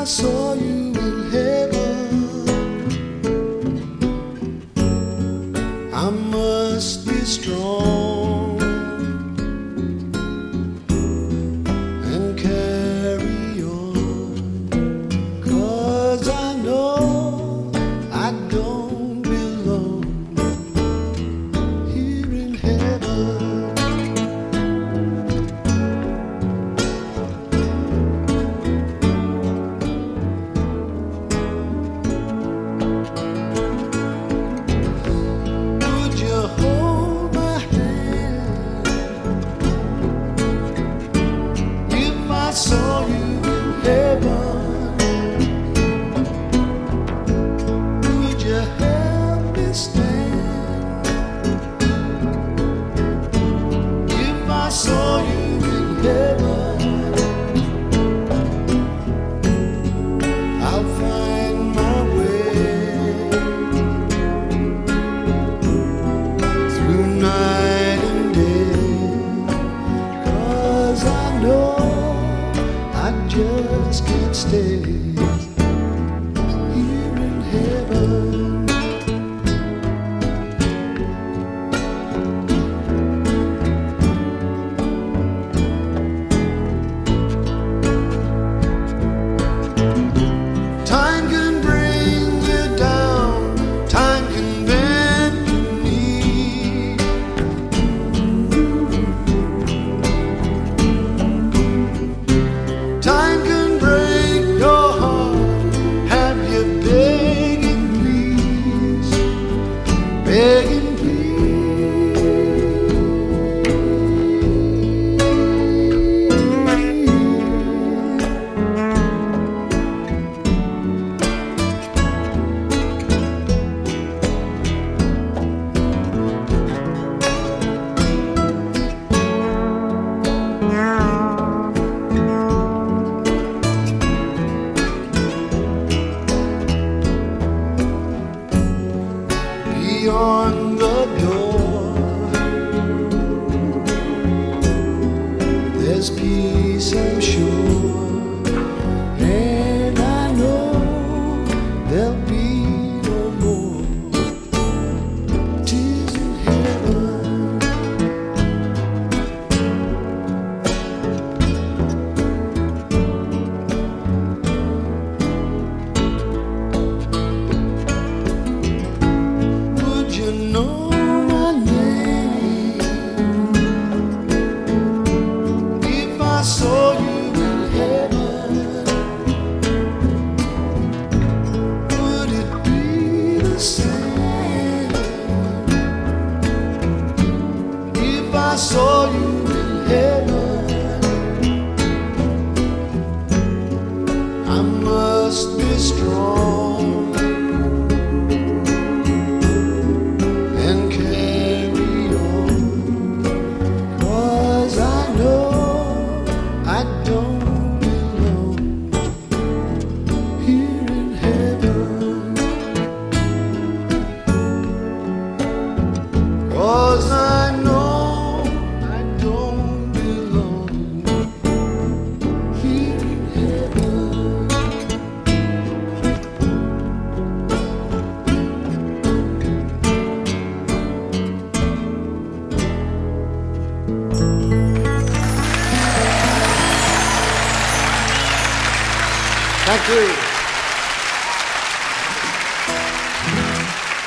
I saw you in heaven, I must be strong and carry on, 'cause I know I don't belong here in heaven. I saw you in heaven, would you help me stand? If I saw you in heaven, I'll find my way through night and day, 'cause I know I just can't stay here in heaven. Time can bring you down, time can bend your knee. Time can break your heart, have you begging please, begging please. Beyond the door, there's peace, I'm sure, and I know there'll be no more tears in heaven. You know my name if I saw you in heaven, would it be the same? If I saw you in heaven, I must be strong and carry on, 'cause I know I don't belong here in heaven, 'cause I know I don't belong here in heaven. Thank you.